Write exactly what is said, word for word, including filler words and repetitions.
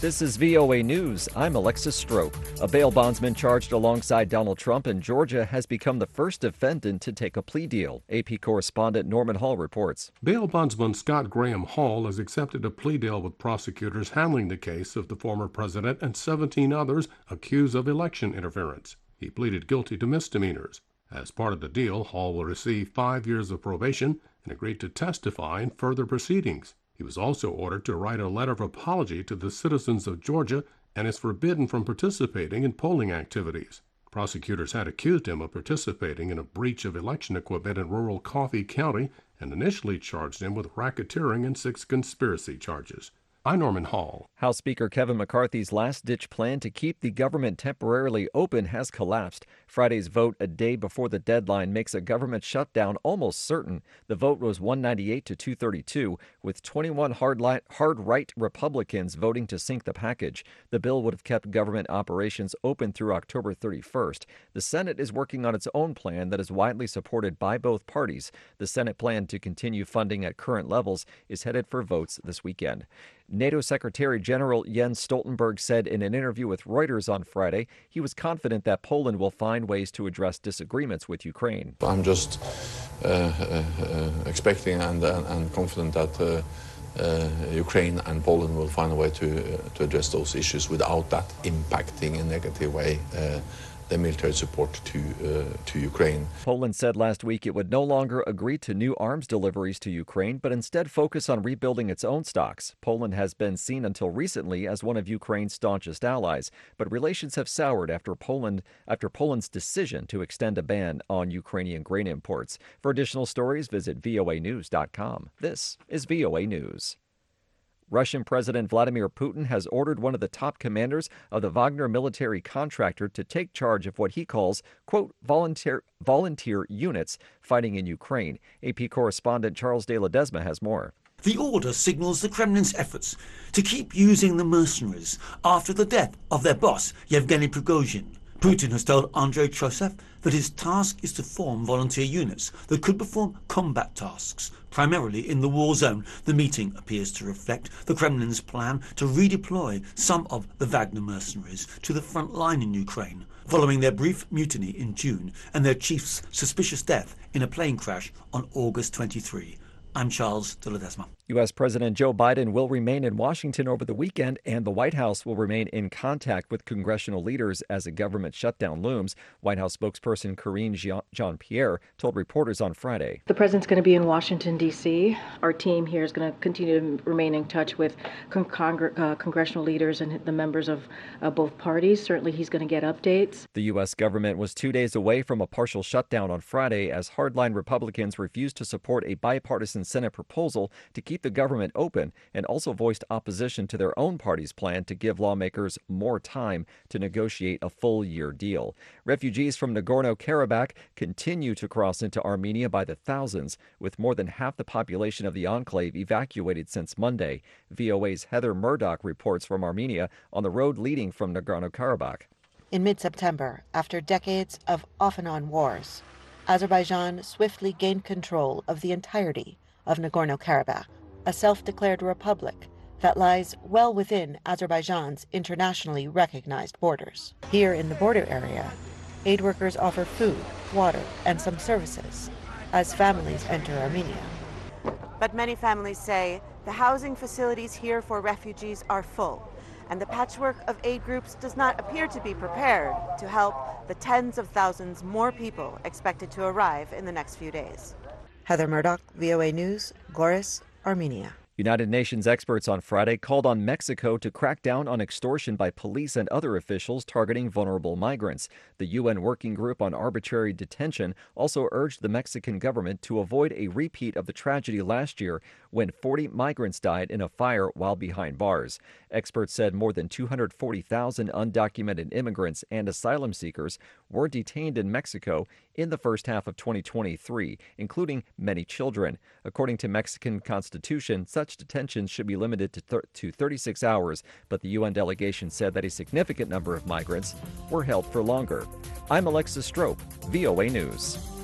This is V O A News. I'm Alexis Strope. A bail bondsman charged alongside Donald Trump in Georgia has become the first defendant to take a plea deal. A P correspondent Norman Hall reports. Bail bondsman Scott Graham Hall has accepted a plea deal with prosecutors handling the case of the former president and seventeen others accused of election interference. He pleaded guilty to misdemeanors. As part of the deal, Hall will receive five years of probation and agreed to testify in further proceedings. He was also ordered to write a letter of apology to the citizens of Georgia and is forbidden from participating in polling activities. Prosecutors had accused him of participating in a breach of election equipment in rural Coffee County and initially charged him with racketeering and six conspiracy charges. I'm Norman Hall. House Speaker Kevin McCarthy's last-ditch plan to keep the government temporarily open has collapsed. Friday's vote, a day before the deadline, makes a government shutdown almost certain. The vote was one ninety-eight to two thirty-two, with twenty-one hard-right hard right Republicans voting to sink the package. The bill would have kept government operations open through October thirty-first. The Senate is working on its own plan that is widely supported by both parties. The Senate plan to continue funding at current levels is headed for votes this weekend. NATO Secretary General Jens Stoltenberg said in an interview with Reuters on Friday he was confident that Poland will find ways to address disagreements with Ukraine. I'm just uh, uh, uh, expecting and, uh, and confident that uh, uh, Ukraine and Poland will find a way to, uh, to address those issues without that impacting in a negative way uh, the military support to uh, to Ukraine. Poland said last week it would no longer agree to new arms deliveries to Ukraine, but instead focus on rebuilding its own stocks. Poland has been seen until recently as one of Ukraine's staunchest allies, but relations have soured after Poland after Poland's decision to extend a ban on Ukrainian grain imports. For additional stories, visit V O A news dot com. This is V O A News. Russian President Vladimir Putin has ordered one of the top commanders of the Wagner military contractor to take charge of what he calls, quote, volunteer, volunteer units fighting in Ukraine. A P correspondent Charles de Ledesma has more. The order signals the Kremlin's efforts to keep using the mercenaries after the death of their boss, Yevgeny Prigozhin. Putin has told Andrei Trofeev that his task is to form volunteer units that could perform combat tasks, primarily in the war zone. The meeting appears to reflect the Kremlin's plan to redeploy some of the Wagner mercenaries to the front line in Ukraine, following their brief mutiny in June and their chief's suspicious death in a plane crash on August twenty-third. I'm Charles de Ledesma. U S. President Joe Biden will remain in Washington over the weekend, and the White House will remain in contact with congressional leaders as a government shutdown looms. White House spokesperson Karine Jean-Pierre told reporters on Friday. The president's going to be in Washington, D C Our team here is going to continue to remain in touch with con- congr- uh, congressional leaders and the members of uh, both parties. Certainly he's going to get updates. The U S government was two days away from a partial shutdown on Friday as hardline Republicans refused to support a bipartisan Senate proposal to keep the government open and also voiced opposition to their own party's plan to give lawmakers more time to negotiate a full-year deal. Refugees from Nagorno-Karabakh continue to cross into Armenia by the thousands, with more than half the population of the enclave evacuated since Monday. V O A's Heather Murdoch reports from Armenia on the road leading from Nagorno-Karabakh. In mid-September, after decades of off-and-on wars, Azerbaijan swiftly gained control of the entirety of Nagorno-Karabakh, a self-declared republic that lies well within Azerbaijan's internationally recognized borders. Here in the border area, aid workers offer food, water, and some services as families enter Armenia. But many families say the housing facilities here for refugees are full, and the patchwork of aid groups does not appear to be prepared to help the tens of thousands more people expected to arrive in the next few days. Heather Murdoch, V O A News, Goris, Armenia. United Nations experts on Friday called on Mexico to crack down on extortion by police and other officials targeting vulnerable migrants. The U N Working Group on Arbitrary Detention also urged the Mexican government to avoid a repeat of the tragedy last year when forty migrants died in a fire while behind bars. Experts said more than two hundred forty thousand undocumented immigrants and asylum seekers were detained in Mexico in the first half of twenty twenty-three, including many children. According to Mexican Constitution, such detentions should be limited to, thir- to thirty-six hours, but the U N delegation said that a significant number of migrants were held for longer. I'm Alexis Strope, V O A News.